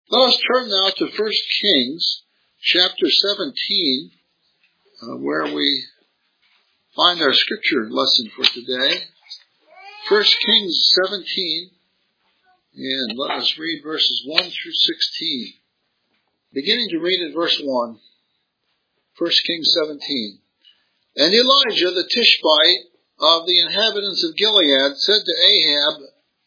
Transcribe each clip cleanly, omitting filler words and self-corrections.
Let us turn now to 1 Kings chapter 17, where we find our scripture lesson for today. 1 Kings 17, and let us read verses 1 through 16. Beginning to read in verse 1, 1 Kings 17. And Elijah the Tishbite of the inhabitants of Gilead said to Ahab,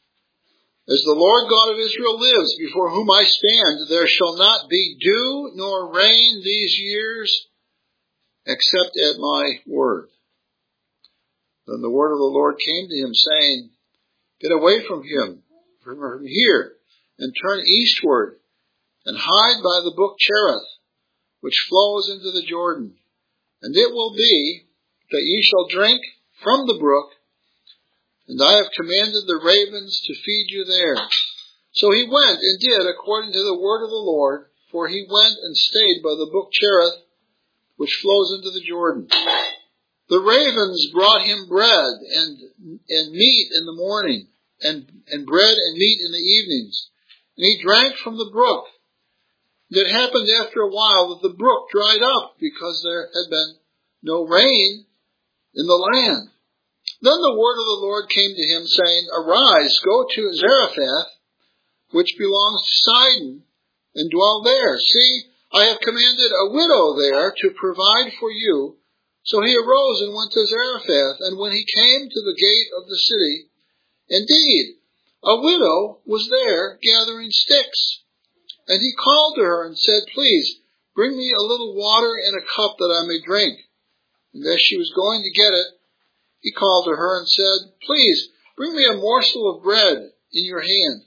As the Lord God of Israel lives, before whom I stand, there shall not be dew nor rain these years, except at my word. Then the word of the Lord came to him, saying, Get away from him, from here, and turn eastward, and hide by the brook Cherith, which flows into the Jordan. And it will be that ye shall drink from the brook, and I have commanded the ravens to feed you there. So he went and did according to the word of the Lord, for he went and stayed by the brook Cherith, which flows into the Jordan. The ravens brought him bread and meat in the morning, and bread and meat in the evenings. And he drank from the brook. And it happened after a while that the brook dried up, because there had been no rain in the land. Then the word of the Lord came to him, saying, Arise, go to Zarephath, which belongs to Sidon, and dwell there. See, I have commanded a widow there to provide for you. So he arose and went to Zarephath, and when he came to the gate of the city, indeed, a widow was there gathering sticks. And he called to her and said, Please, bring me a little water in a cup that I may drink. And as she was going to get it, he called to her and said, Please, bring me a morsel of bread in your hand.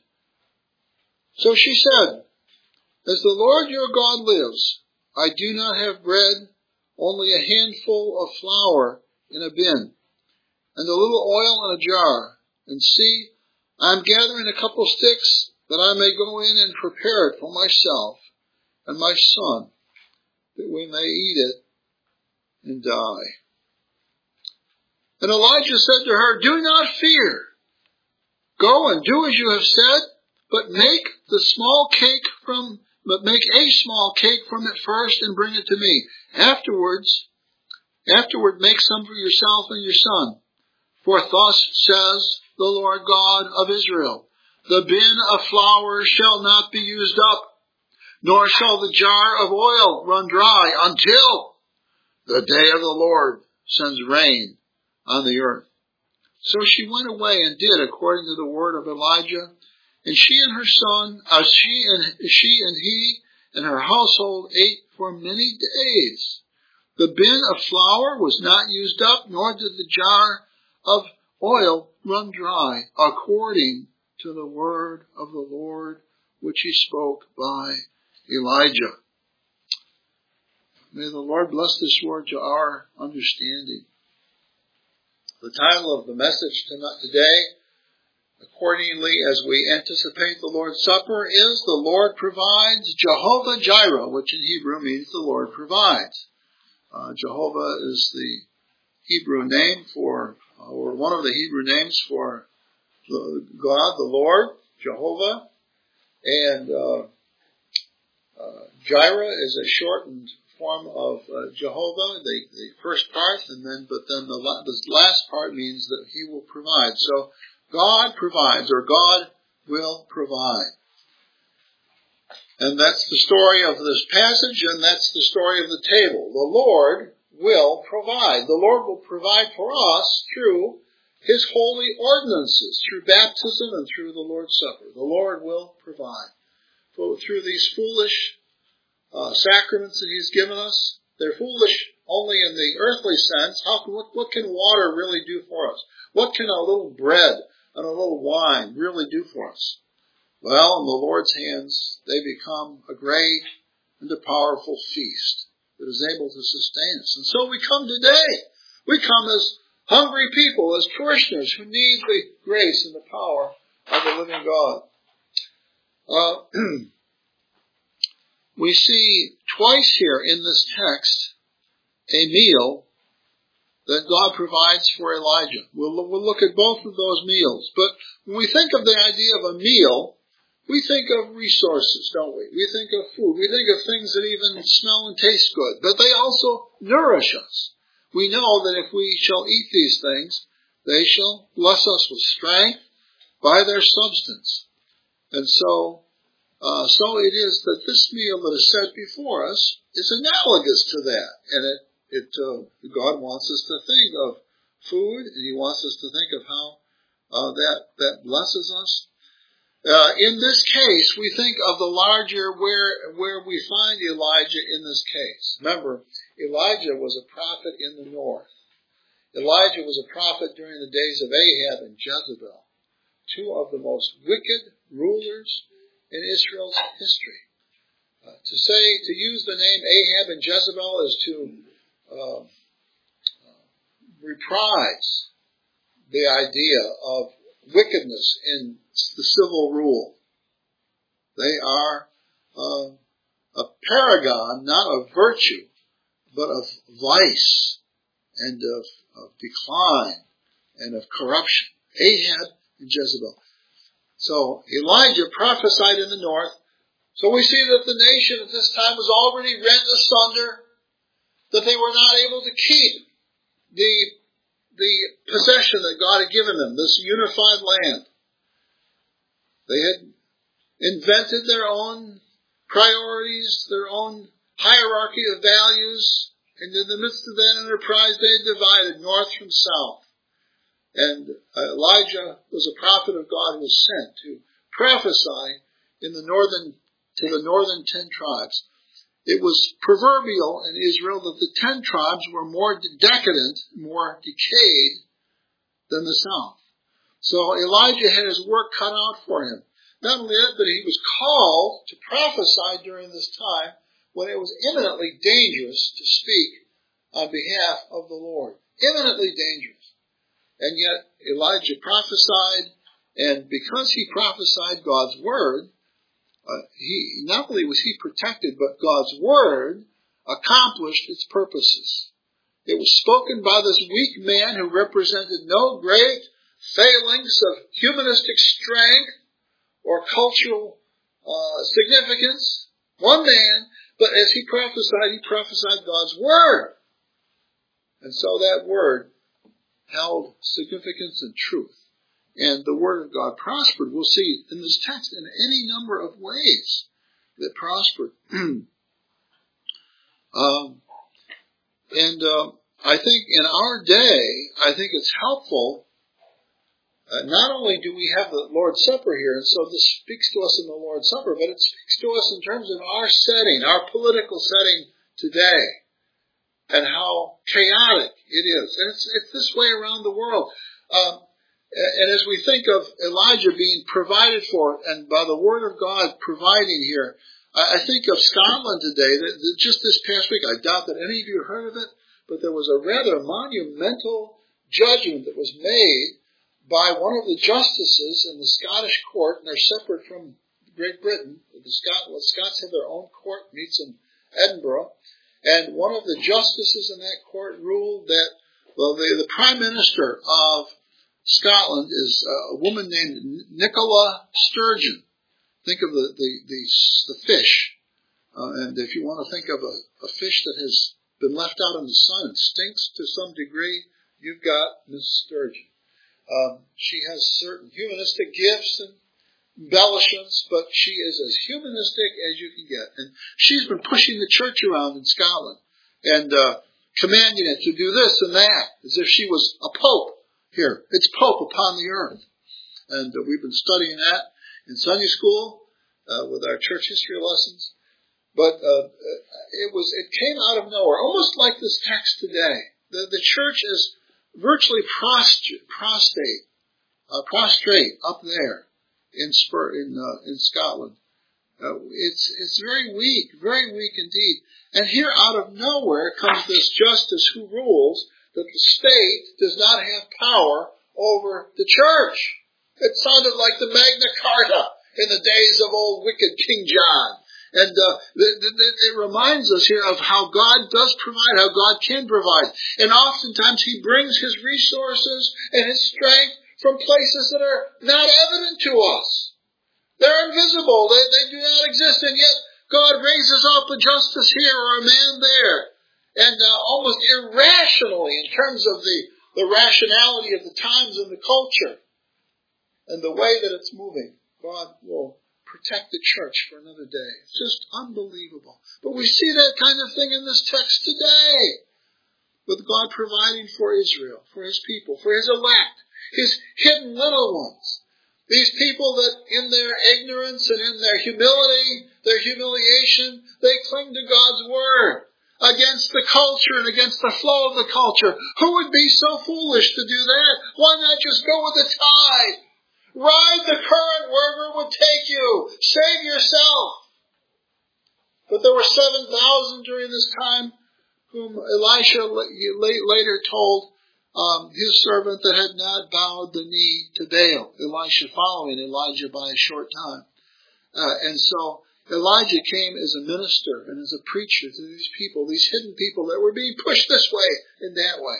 So she said, As the Lord your God lives, I do not have bread, only a handful of flour in a bin, and a little oil in a jar. And see, I am gathering a couple sticks, that I may go in and prepare it for myself and my son, that we may eat it and die. And Elijah said to her, Do not fear. Go and do as you have said, but make a small cake from it first and bring it to me. Afterward make some for yourself and your son. For thus says the Lord God of Israel, The bin of flour shall not be used up, nor shall the jar of oil run dry until the day of the Lord sends rain on the earth. So she went away and did according to the word of Elijah, and she and her son, she and he and her household ate for many days. The bin of flour was not used up, nor did the jar of oil run dry, according to the word of the Lord, which he spoke by Elijah. May the Lord bless this word to our understanding. The title of the message today, accordingly as we anticipate the Lord's Supper, is The Lord Provides, Jehovah Jireh, which in Hebrew means the Lord provides. Jehovah is the Hebrew name for, or one of the Hebrew names for God, the Lord, Jehovah. And Jireh is a shortened form of Jehovah, the first part, but then the last part means that he will provide. So God provides, or God will provide. And that's the story of this passage, and that's the story of the table. The Lord will provide. The Lord will provide for us through his holy ordinances, through baptism and through the Lord's Supper. The Lord will provide. Through these foolish sacraments that he's given us, they're foolish only in the earthly sense. What can water really do for us? What can a little bread and a little wine really do for us? Well, in the Lord's hands, they become a great and a powerful feast that is able to sustain us. And so we come today. We come as hungry people, as parishioners who need the grace and the power of the living God. We see twice here in this text a meal that God provides for Elijah. We'll look at both of those meals. But when we think of the idea of a meal, we think of resources, don't we? We think of food. We think of things that even smell and taste good, but they also nourish us. We know that if we shall eat these things, they shall bless us with strength by their substance. And so it is that this meal that is set before us is analogous to that. And God wants us to think of food, and He wants us to think of how that blesses us. In this case, we think of the larger where we find Elijah in this case. Remember, Elijah was a prophet in the north. Elijah was a prophet during the days of Ahab and Jezebel, two of the most wicked rulers in Israel's history. To use the name Ahab and Jezebel is to reprise the idea of wickedness in the civil rule. They are a paragon, not of virtue, but of vice and of decline and of corruption. Ahab and Jezebel. So Elijah prophesied in the north. So we see that the nation at this time was already rent asunder, that they were not able to keep the possession that God had given them, this unified land. They had invented their own priorities, their own hierarchy of values, and in the midst of that enterprise they divided north from south. And Elijah was a prophet of God who was sent to prophesy to the northern 10 tribes. It was proverbial in Israel that the 10 tribes were more decadent, more decayed than the south. So Elijah had his work cut out for him. Not only that, but he was called to prophesy during this time when it was eminently dangerous to speak on behalf of the Lord. Eminently dangerous. And yet Elijah prophesied, and because he prophesied God's word, not only was he protected, but God's word accomplished its purposes. It was spoken by this weak man who represented no great failings of humanistic strength or cultural significance. One man, but as he prophesied God's word. And so that word held significance and truth. And the word of God prospered. We'll see in this text in any number of ways that prospered. I think in our day, I think it's helpful. Not only do we have the Lord's Supper here, and so this speaks to us in the Lord's Supper, but it speaks to us in terms of our setting, our political setting today, and how chaotic it is. And it's this way around the world. And as we think of Elijah being provided for, and by the Word of God providing here, I think of Scotland today. That just this past week, I doubt that any of you heard of it, but there was a rather monumental judgment that was made by one of the justices in the Scottish court, and they're separate from Great Britain. The Scots have their own court, meets in Edinburgh, and one of the justices in that court ruled that, the Prime Minister of Scotland is a woman named Nicola Sturgeon. Think of the fish. And if you want to think of a fish that has been left out in the sun and stinks to some degree, you've got Miss Sturgeon. She has certain humanistic gifts and embellishments, but she is as humanistic as you can get. And she's been pushing the church around in Scotland and commanding it to do this and that, as if she was a pope. Here, it's Pope upon the earth. And we've been studying that in Sunday school with our church history lessons. But it came out of nowhere, almost like this text today. The church is virtually prostrate up there in Scotland. It's very weak indeed. And here out of nowhere comes this justice who rules that the state does not have power over the church. It sounded like the Magna Carta in the days of old wicked King John. And it reminds us here of how God does provide, how God can provide. And oftentimes He brings His resources and His strength from places that are not evident to us. They're invisible. They do not exist. And yet God raises up a justice here or a man there. And almost irrationally, in terms of the rationality of the times and the culture and the way that it's moving, God will protect the church for another day. It's just unbelievable. But we see that kind of thing in this text today, with God providing for Israel, for His people, for His elect, His hidden little ones. These people that in their ignorance and in their humility, their humiliation, they cling to God's Word against the culture and against the flow of the culture. Who would be so foolish to do that? Why not just go with the tide? Ride the current wherever it would take you. Save yourself. But there were 7,000 during this time whom Elisha later told his servant that had not bowed the knee to Baal. Elisha following Elijah by a short time. And so Elijah came as a minister and as a preacher to these people, these hidden people that were being pushed this way and that way.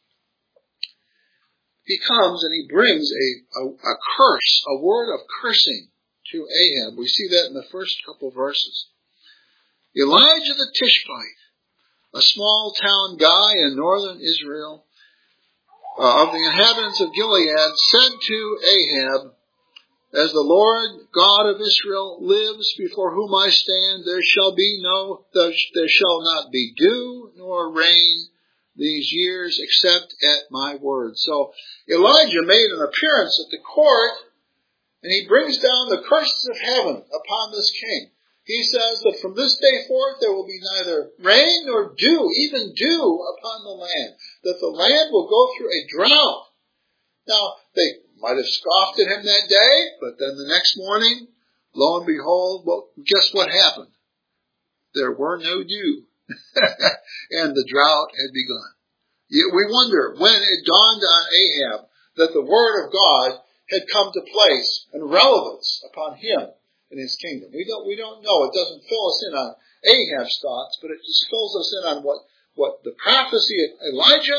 He comes and he brings a curse, a word of cursing to Ahab. We see that in the first couple verses. Elijah the Tishbite, a small town guy in northern Israel, of the inhabitants of Gilead, said to Ahab, "As the Lord God of Israel lives, before whom I stand, there shall not be dew nor rain these years except at my word." So Elijah made an appearance at the court, and he brings down the curses of heaven upon this king. He says that from this day forth there will be neither rain nor dew, even dew upon the land, that the land will go through a drought. Now, they might have scoffed at him that day, but then the next morning, lo and behold, well, guess what happened? There were no dew, and the drought had begun. We wonder when it dawned on Ahab that the word of God had come to place and relevance upon him in his kingdom. We don't know. It doesn't fill us in on Ahab's thoughts, but it just fills us in on what the prophecy of Elijah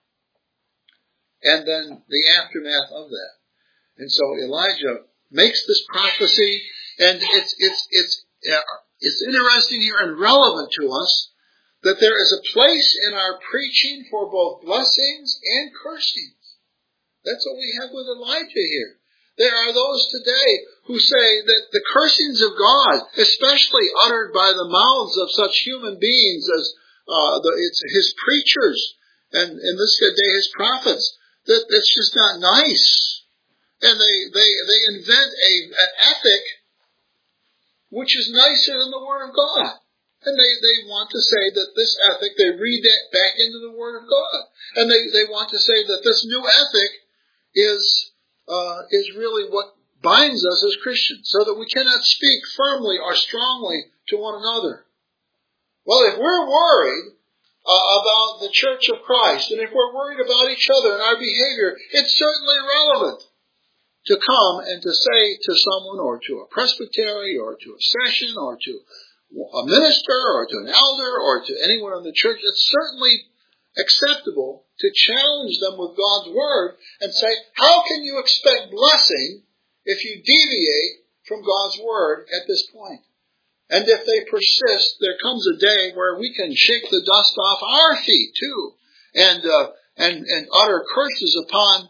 and then the aftermath of that. And so Elijah makes this prophecy, and it's interesting here and relevant to us that there is a place in our preaching for both blessings and cursings. That's what we have with Elijah here. There are those today who say that the cursings of God, especially uttered by the mouths of such human beings as it's His preachers and in this day His prophets, that it's just not nice. And they invent an ethic which is nicer than the Word of God. And they want to say that this ethic, they read that back into the Word of God. And they want to say that this new ethic is really what binds us as Christians, so that we cannot speak firmly or strongly to one another. Well, if we're worried about the Church of Christ, and if we're worried about each other and our behavior, it's certainly relevant to come and to say to someone, or to a presbytery, or to a session, or to a minister, or to an elder, or to anyone in the church, it's certainly acceptable to challenge them with God's Word and say, how can you expect blessing if you deviate from God's Word at this point? And if they persist, there comes a day where we can shake the dust off our feet too, and utter curses upon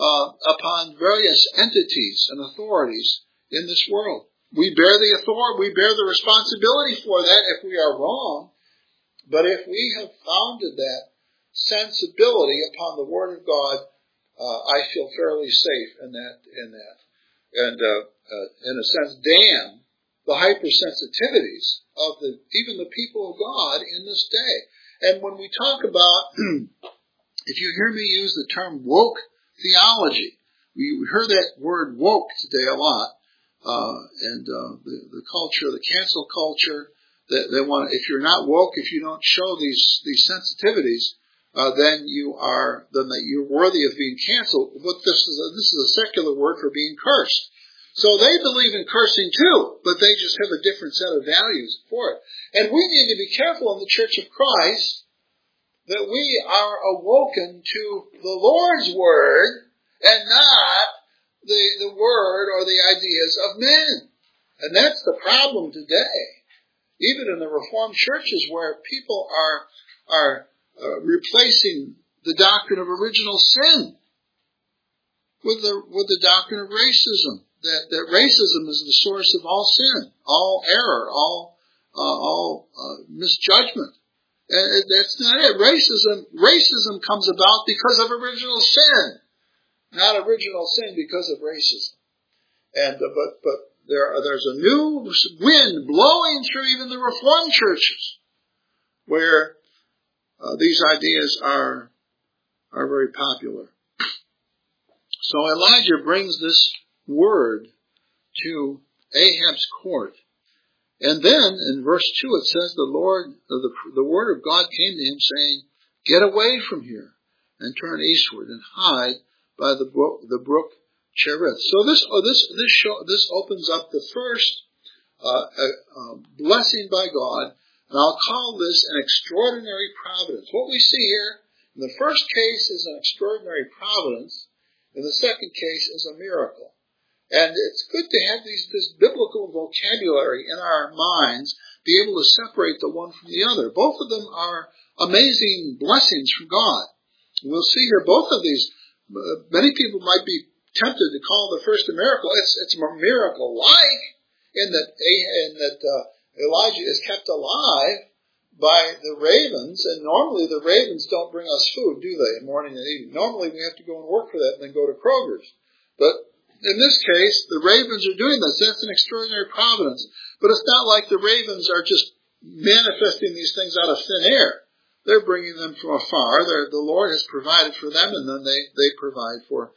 various entities and authorities in this world. We bear the authority, we bear the responsibility for that if we are wrong. But if we have founded that sensibility upon the Word of God, I feel fairly safe in that, and in a sense, damn the hypersensitivities of even the people of God in this day. And when we talk about, if you hear me use the term woke theology, we heard that word woke today a lot, and the culture, the cancel culture, they want. If you're not woke, if you don't show these sensitivities, then you're worthy of being canceled. What this is a secular word for being cursed. So they believe in cursing too, but they just have a different set of values for it. And we need to be careful in the Church of Christ that we are awoken to the Lord's Word and not the word or the ideas of men. And that's the problem today. Even in the Reformed churches where people are replacing the doctrine of original sin with the doctrine of racism. That racism is the source of all sin, all error, all misjudgment. And that's not it. Racism comes about because of original sin, not original sin because of racism. And but there's a new wind blowing through even the Reformed churches, where these ideas are very popular. So Elijah brings this word to Ahab's court. And then in verse 2 it says the word of God came to him saying, "Get away from here and turn eastward and hide by the brook Cherith." So this opens up the first blessing by God, and I'll call this an extraordinary providence. What we see here in the first case is an extraordinary providence. In the second case is a miracle. And it's good to have this biblical vocabulary in our minds, be able to separate the one from the other. Both of them are amazing blessings from God. We'll see here both of these. Many people might be tempted to call the first a miracle. It's a miracle-like in that Elijah is kept alive by the ravens, and normally the ravens don't bring us food, do they, morning and evening? Normally we have to go and work for that and then go to Kroger's. But in this case, the ravens are doing this. That's an extraordinary providence. But it's not like the ravens are just manifesting these things out of thin air. They're bringing them from afar. The Lord has provided for them, and then they provide for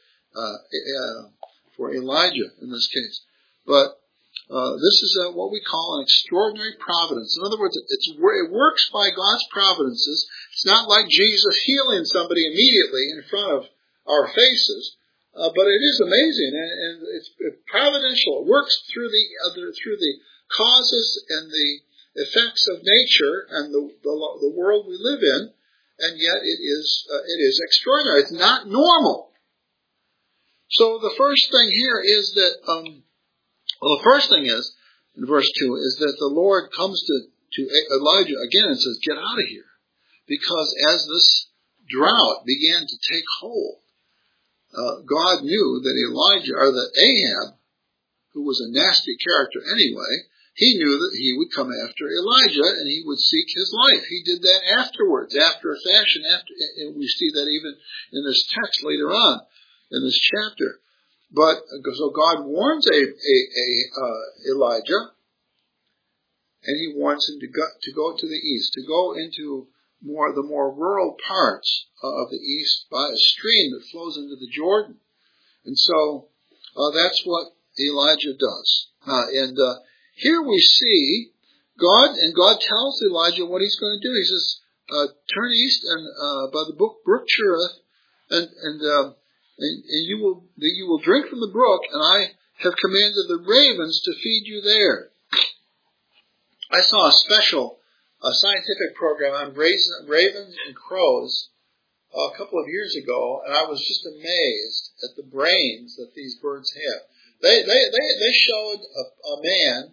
Elijah in this case. But this is what we call an extraordinary providence. In other words, it works by God's providences. It's not like Jesus healing somebody immediately in front of our faces, but it is amazing, and it's providential. It works through the causes and the effects of nature and the world we live in, and yet it is extraordinary. It's not normal. So the first thing here is that. The first thing is, in verse 2, is that the Lord comes to Elijah again and says, "Get out of here." Because as this drought began to take hold, God knew that Ahab, who was a nasty character anyway, he knew that he would come after Elijah and he would seek his life. He did that afterwards, after a fashion. And we see that even in this text later on in this chapter. But so God warns Elijah, and he wants him to go to the east, to go into the more rural parts of the east by a stream that flows into the Jordan. And so that's what Elijah does. And here we see God tells Elijah what he's going to do. He says, "Turn east and by the brook Cherith, and you will drink from the brook, and I have commanded the ravens to feed you there." I saw a special scientific program on ravens and crows a couple of years ago, and I was just amazed at the brains that these birds have. They showed a man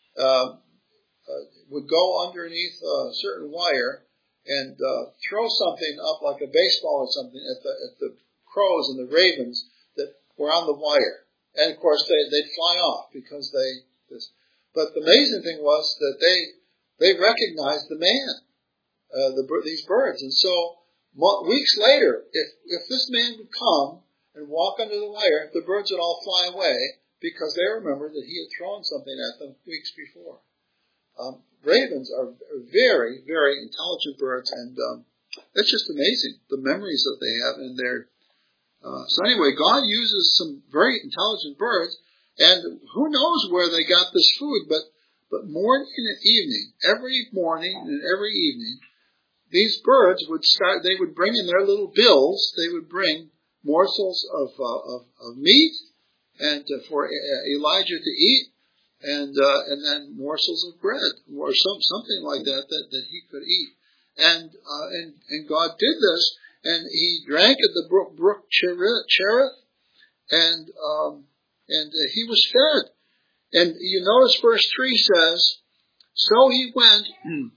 would go underneath a certain wire and throw something up like a baseball or something at the crows and the ravens that were on the wire. And of course they'd fly off because but the amazing thing was that they recognized the man, these birds. And so weeks later, if this man would come and walk under the wire, the birds would all fly away because they remembered that he had thrown something at them weeks before. Ravens are very, very intelligent birds, and it's just amazing, the memories that they have in their so anyway, God uses some very intelligent birds, and who knows where they got this food, but morning and evening, every morning and every evening, these birds they would bring in their little bills, they would bring morsels of meat and for Elijah to eat, and then morsels of bread or something like that he could eat. And God did this. And he drank at the brook Cherith, and he was fed. And you notice verse 3 says, So he went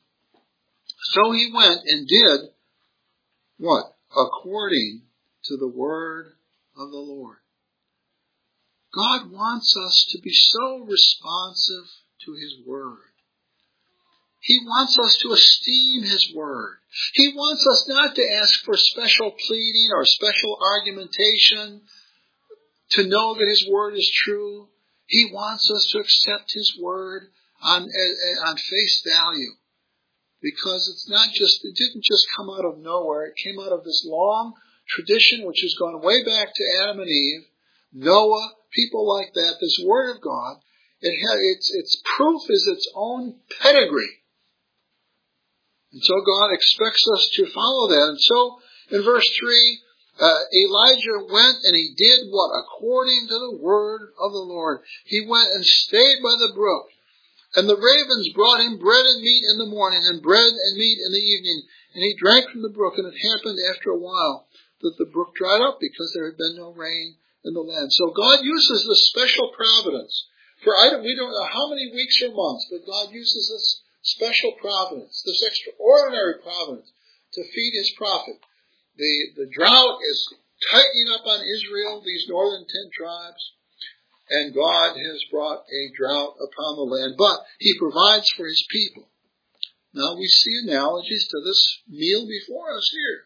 and did what? According to the word of the Lord. God wants us to be so responsive to His word. He wants us to esteem His word. He wants us not to ask for special pleading or special argumentation to know that His word is true. He wants us to accept His word on face value. Because it didn't just come out of nowhere. It came out of this long tradition which has gone way back to Adam and Eve, Noah, people like that. This word of God, its proof is its own pedigree. And so God expects us to follow that. And so in verse 3, Elijah went and he did what? According to the word of the Lord. He went and stayed by the brook. And the ravens brought him bread and meat in the morning, and bread and meat in the evening. And he drank from the brook, and it happened after a while that the brook dried up because there had been no rain in the land. So God uses this special providence. We don't know how many weeks or months, but God uses this special providence, this extraordinary providence, to feed His prophet. The drought is tightening up on Israel, these northern 10 tribes. And God has brought a drought upon the land, but He provides for His people. Now we see analogies to this meal before us here.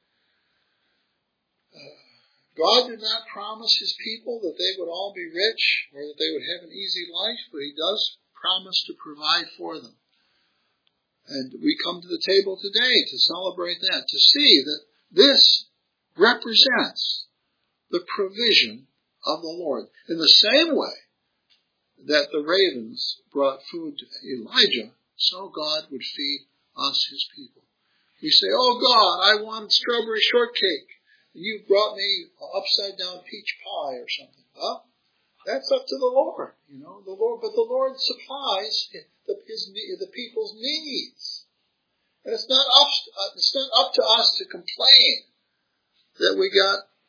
God did not promise His people that they would all be rich or that they would have an easy life, but He does promise to provide for them. And we come to the table today to celebrate that, to see that this represents the provision of the Lord. In the same way that the ravens brought food to Elijah, so God would feed us, His people. We say, oh God, I want strawberry shortcake, and you brought me upside down peach pie or something. Well, that's up to the Lord, but the Lord supplies the people's needs. And it's not up to us to complain that we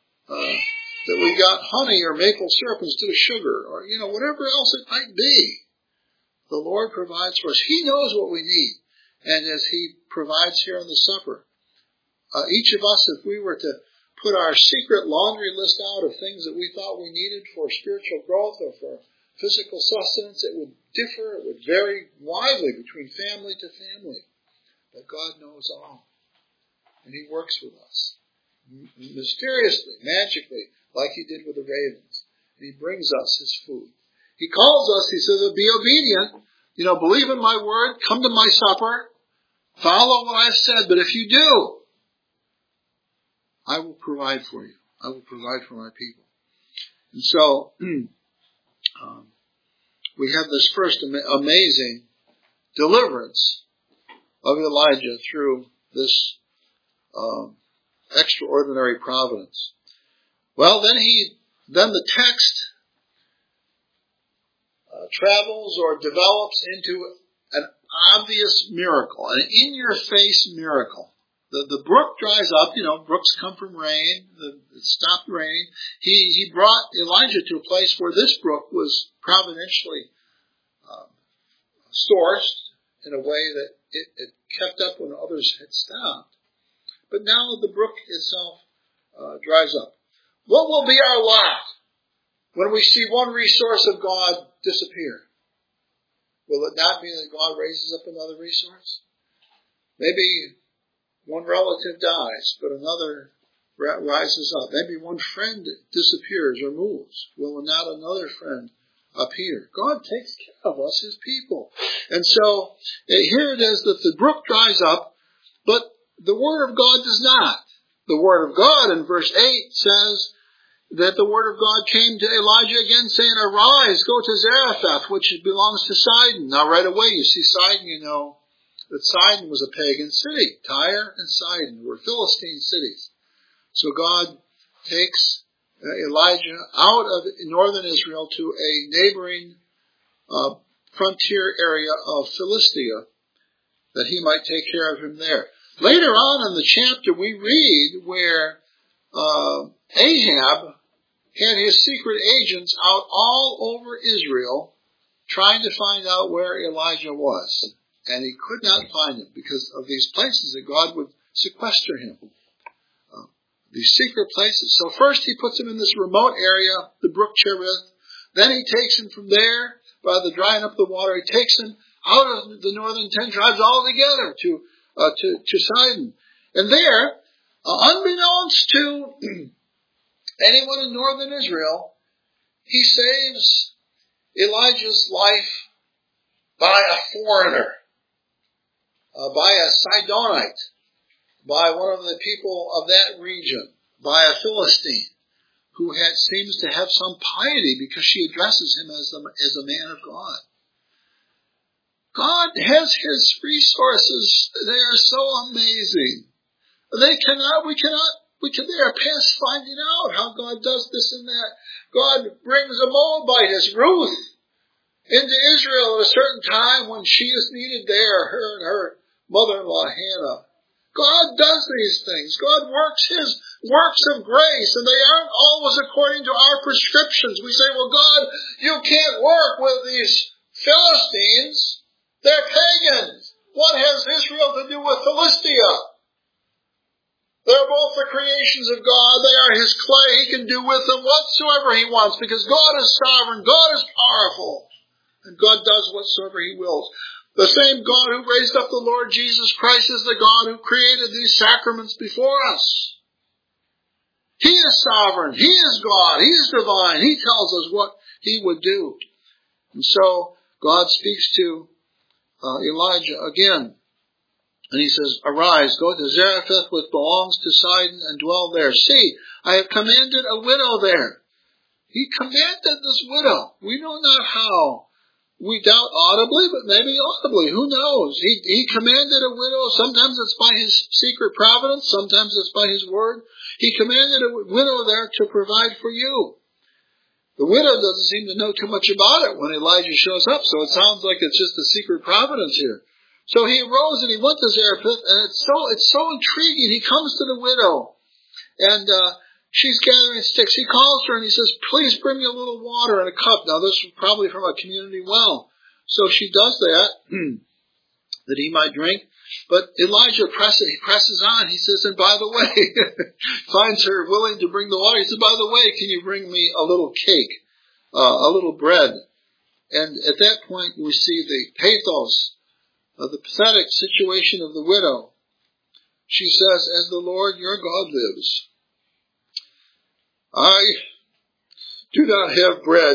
got honey or maple syrup instead of sugar, or whatever else it might be. The Lord provides for us. He knows what we need, and as He provides here in the supper, each of us, if we were to put our secret laundry list out of things that we thought we needed for spiritual growth or for physical sustenance, it would differ. It would vary widely between family to family. But God knows all, and He works with us mysteriously, magically, like He did with the ravens. And He brings us His food. He calls us, He says, be obedient. Believe in my word, come to my supper, follow what I've said. But if you do, I will provide for you. I will provide for my people. And so, we have this first amazing deliverance of Elijah through this extraordinary providence. Well, then the text travels or develops into an obvious miracle, an in-your-face miracle. The brook dries up. Brooks come from rain. It stopped raining. He brought Elijah to a place where this brook was providentially sourced in a way that it kept up when others had stopped. But now the brook itself dries up. What will be our lot when we see one resource of God disappear? Will it not be that God raises up another resource? Maybe one relative dies, but another rises up. Maybe one friend disappears or moves. Will not another friend appear? God takes care of us, His people. And so here it is that the brook dries up, but the Word of God does not. The Word of God in verse 8 says that the Word of God came to Elijah again saying, arise, go to Zarephath, which belongs to Sidon. Now right away you see Sidon, that Sidon was a pagan city. Tyre and Sidon were Philistine cities. So God takes Elijah out of northern Israel to a neighboring frontier area of Philistia that he might take care of him there. Later on in the chapter we read where Ahab had his secret agents out all over Israel trying to find out where Elijah was. And he could not find him because of these places that God would sequester him. These secret places. So first he puts him in this remote area, the brook Cherith. Then he takes him from there, by the drying up the water, he takes him out of the northern 10 tribes altogether to Sidon. And there, unbeknownst to anyone in northern Israel, he saves Elijah's life by a foreigner, by a Sidonite, by one of the people of that region, by a Philistine, who seems to have some piety because she addresses him as a man of God. God has His resources. They are so amazing. They are past finding out how God does this and that. God brings a Moabitess, Ruth, into Israel at a certain time when she is needed there, her and her mother-in-law Hannah. God does these things. God works His works of grace, and they aren't always according to our prescriptions. We say, well, God, you can't work with these Philistines. They're pagans. What has Israel to do with Philistia? They're both the creations of God. They are His clay. He can do with them whatsoever He wants because God is sovereign. God is powerful. And God does whatsoever He wills. The same God who raised up the Lord Jesus Christ is the God who created these sacraments before us. He is sovereign. He is God. He is divine. He tells us what He would do. And so God speaks to Elijah again. And He says, arise, go to Zarephath, which belongs to Sidon, and dwell there. See, I have commanded a widow there. He commanded this widow. We know not how. We doubt audibly, but maybe audibly. Who knows? He commanded a widow. Sometimes it's by His secret providence. Sometimes it's by His word. He commanded a widow there to provide for you. The widow doesn't seem to know too much about it when Elijah shows up, so it sounds like it's just a secret providence here. So he arose and he went to Zarephath, and it's so intriguing. He comes to the widow, and she's gathering sticks. He calls her and he says, please bring me a little water in a cup. Now this was probably from a community well. So she does that, that he might drink. But Elijah presses on. He says, and by the way, finds her willing to bring the water. He says, by the way, can you bring me a little cake, a little bread? And at that point we see the pathos of the pathetic situation of the widow. She says, as the Lord your God lives, I do not have bread,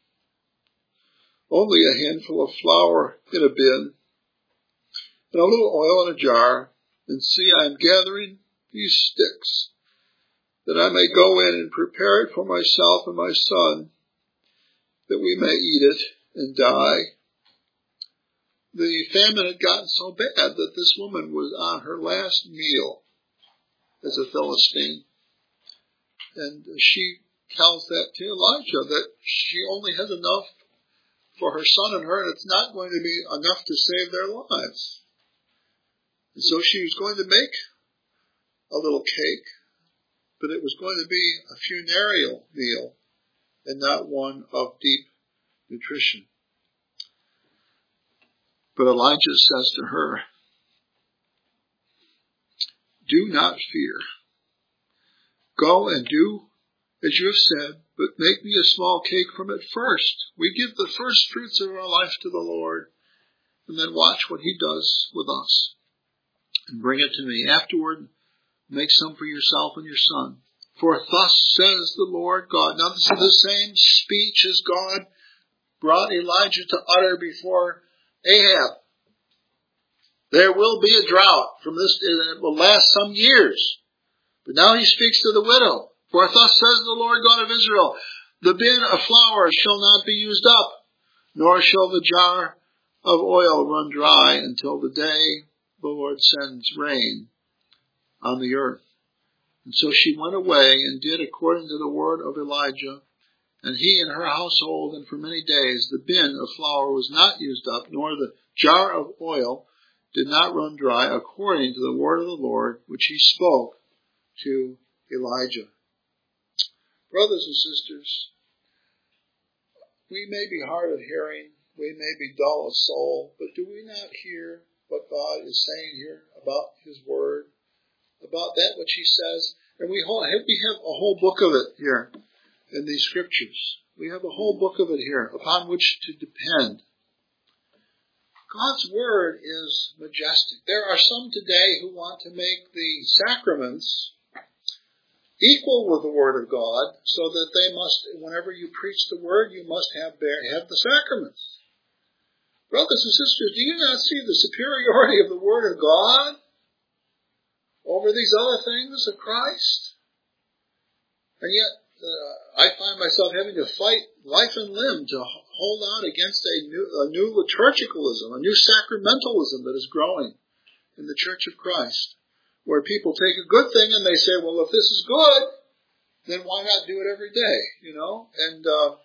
only a handful of flour in a bin, and a little oil in a jar, and see, I am gathering these sticks, that I may go in and prepare it for myself and my son, that we may eat it and die. The famine had gotten so bad that this woman was on her last meal as a Philistine. And she tells that to Elijah, that she only has enough for her son and her, and it's not going to be enough to save their lives. And so she was going to make a little cake, but it was going to be a funereal meal and not one of deep nutrition. But Elijah says to her, do not fear. Go and do as you have said, but make me a small cake from it first. We give the first fruits of our life to the Lord, and then watch what He does with us. And bring it to me. Afterward, make some for yourself and your son. For thus says the Lord God. Now this is the same speech as God brought Elijah to utter before Ahab. There will be a drought from this, and it will last some years. But now He speaks to the widow. For thus says the Lord God of Israel, the bin of flour shall not be used up, nor shall the jar of oil run dry until the day the Lord sends rain on the earth. And so she went away and did according to the word of Elijah, and he and her household, and for many days the bin of flour was not used up, nor the jar of oil did not run dry, according to the word of the Lord, which He spoke to Elijah. Brothers and sisters, we may be hard of hearing, we may be dull of soul, but do we not hear what God is saying here about His Word, about that which He says? And we have a whole book of it here in these Scriptures. We have a whole book of it here upon which to depend. God's Word is majestic. There are some today who want to make the sacraments equal with the Word of God, so that they must, whenever you preach the Word, you must have the sacraments. Brothers and sisters, do you not see the superiority of the Word of God over these other things of Christ? And yet, I find myself having to fight life and limb to hold out against a new liturgicalism, a new sacramentalism that is growing in the Church of Christ, where people take a good thing and they say, well, if this is good, then why not do it every day, And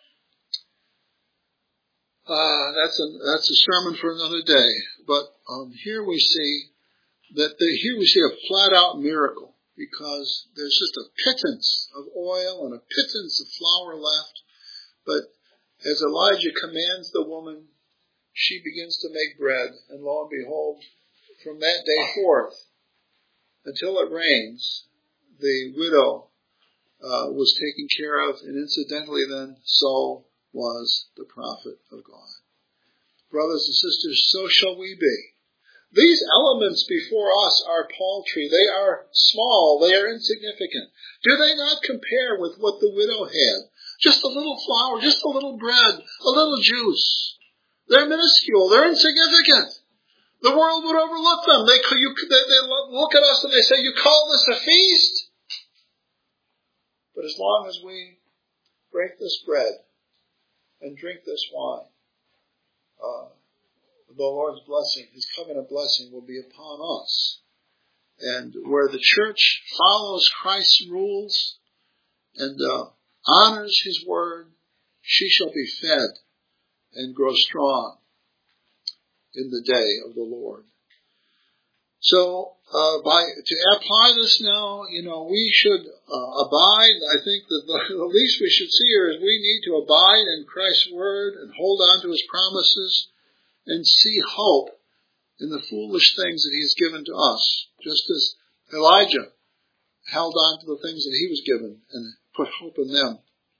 that's a sermon for another day. But here we see a flat-out miracle, because there's just a pittance of oil and a pittance of flour left. But as Elijah commands the woman, she begins to make bread, and lo and behold, from that day forth, until it rains, the widow was taken care of, and incidentally then, so was the prophet of God. Brothers and sisters, so shall we be. These elements before us are paltry. They are small. They are insignificant. Do they not compare with what the widow had? Just a little flour, just a little bread, a little juice. They're minuscule. They're insignificant. The world would overlook them. They look at us and they say, you call this a feast? But as long as we break this bread and drink this wine, the Lord's blessing, His covenant blessing, will be upon us. And where the church follows Christ's rules and honors His word, she shall be fed and grow strong in the day of the Lord. So, to apply this now, we should abide. I think that the least we should see here is we need to abide in Christ's word and hold on to His promises and see hope in the foolish things that He has given to us, just as Elijah held on to the things that he was given and put hope in them.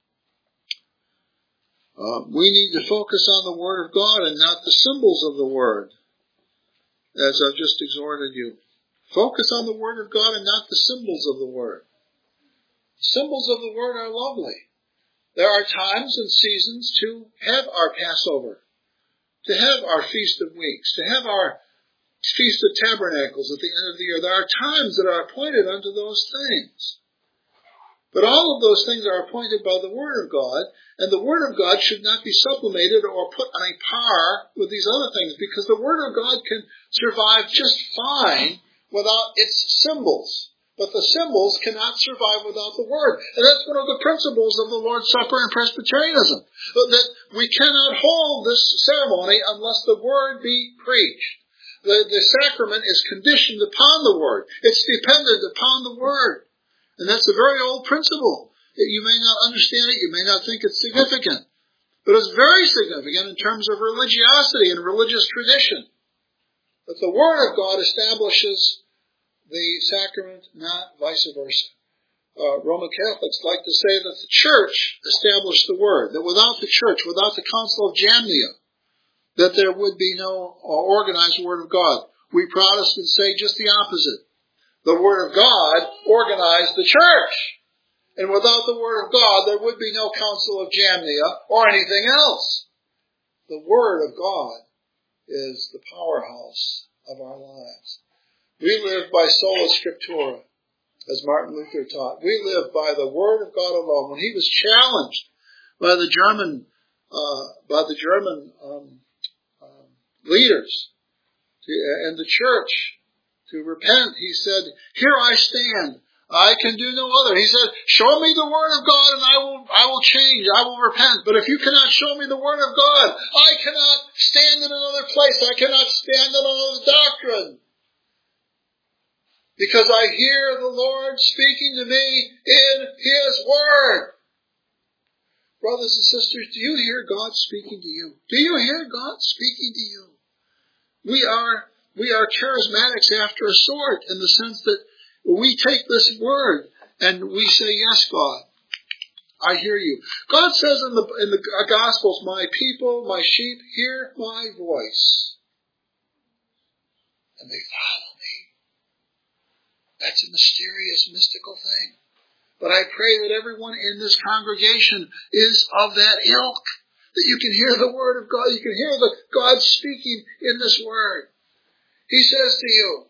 We need to focus on the Word of God and not the symbols of the Word, as I've just exhorted you. Focus on the Word of God and not the symbols of the Word. The symbols of the Word are lovely. There are times and seasons to have our Passover, to have our Feast of Weeks, to have our Feast of Tabernacles at the end of the year. There are times that are appointed unto those things. But all of those things are appointed by the Word of God, and the Word of God should not be supplemented or put on a par with these other things, because the Word of God can survive just fine without its symbols. But the symbols cannot survive without the Word. And that's one of the principles of the Lord's Supper and Presbyterianism, that we cannot hold this ceremony unless the Word be preached. The sacrament is conditioned upon the Word. It's dependent upon the Word. And that's a very old principle. You may not understand it, you may not think it's significant, but it's very significant in terms of religiosity and religious tradition. But the Word of God establishes the sacrament, not vice versa. Roman Catholics like to say that the Church established the Word, that without the Church, without the Council of Jamnia, that there would be no organized Word of God. We Protestants say just the opposite. The Word of God organized the Church. And without the Word of God, there would be no Council of Jamnia or anything else. The Word of God is the powerhouse of our lives. We live by sola scriptura, as Martin Luther taught. We live by the Word of God alone. When he was challenged by the German leaders and the church to repent, he said, "Here I stand. I can do no other." He said, "Show me the Word of God and I will change. I will repent. But if you cannot show me the Word of God, I cannot stand in another place. I cannot stand in another doctrine. Because I hear the Lord speaking to me in His Word." Brothers and sisters, do you hear God speaking to you? Do you hear God speaking to you? We are charismatics after a sort, in the sense that we take this word and we say, yes, God, I hear you. God says in the Gospels, my people, my sheep, hear my voice, and they follow me. That's a mysterious, mystical thing. But I pray that everyone in this congregation is of that ilk, that you can hear the word of God, you can hear God speaking in this word. He says to you,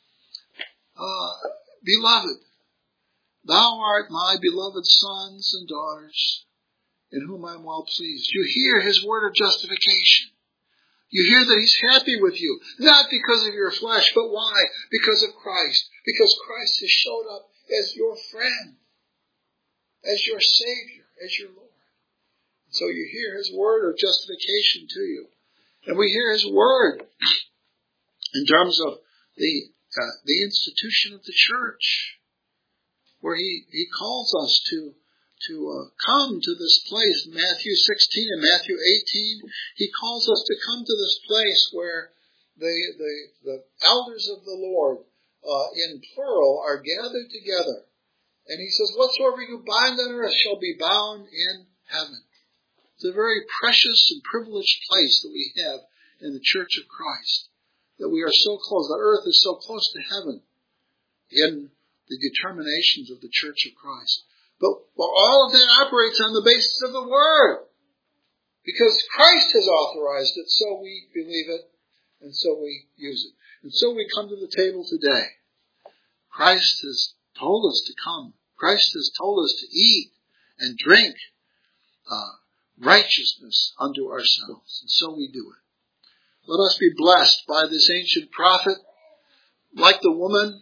Beloved, thou art my beloved sons and daughters, in whom I am well pleased. You hear his word of justification. You hear that he's happy with you, not because of your flesh, but why? Because of Christ. Because Christ has showed up as your friend, as your Savior, as your Lord. So you hear his word of justification to you. And we hear his word in terms of the institution of the church, where he calls us to come to this place. Matthew 16 and Matthew 18, he calls us to come to this place where the elders of the Lord, in plural, are gathered together. And he says, whatsoever you bind on earth shall be bound in heaven. It's a very precious and privileged place that we have in the Church of Christ, that we are so close. The earth is so close to heaven in the determinations of the Church of Christ. But all of that operates on the basis of the Word, because Christ has authorized it, so we believe it, and so we use it. And so we come to the table today. Christ has told us to come. Christ has told us to eat and drink righteousness unto ourselves, and so we do it. Let us be blessed by this ancient prophet, like the woman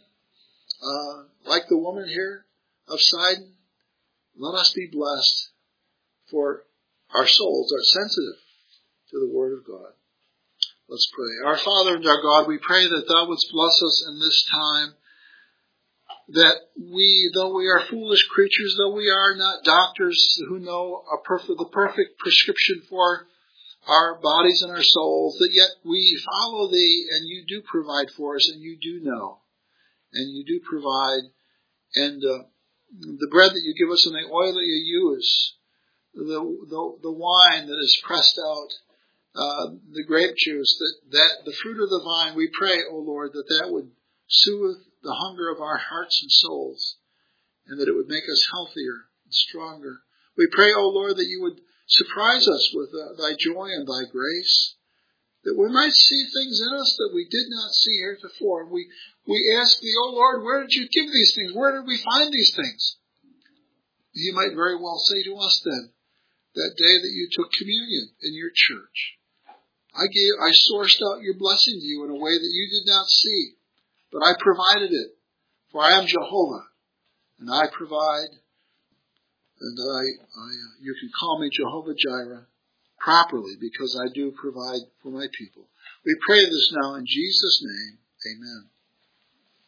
here of Sidon. Let us be blessed, for our souls are sensitive to the Word of God. Let's pray. Our Father and our God, we pray that Thou wouldst bless us in this time, that we, though we are foolish creatures, though we are not doctors who know the perfect prescription for our bodies and our souls, that yet we follow Thee, and You do provide for us, and You do know, and You do provide, and the bread that You give us and the oil that You use, the wine that is pressed out, the grape juice, that the fruit of the vine, we pray, O Lord, that would soothe the hunger of our hearts and souls, and that it would make us healthier and stronger. We pray, O Lord, that You would surprise us with Thy joy and Thy grace, that we might see things in us that we did not see heretofore. We ask Thee, O Lord, where did You give these things? Where did we find these things? You might very well say to us then, that day that You took communion in Your church, I sourced out Your blessing to You in a way that You did not see, but I provided it, for I am Jehovah, and I provide, and You can call me Jehovah Jireh properly, because I do provide for My people. We pray this now in Jesus' name. Amen.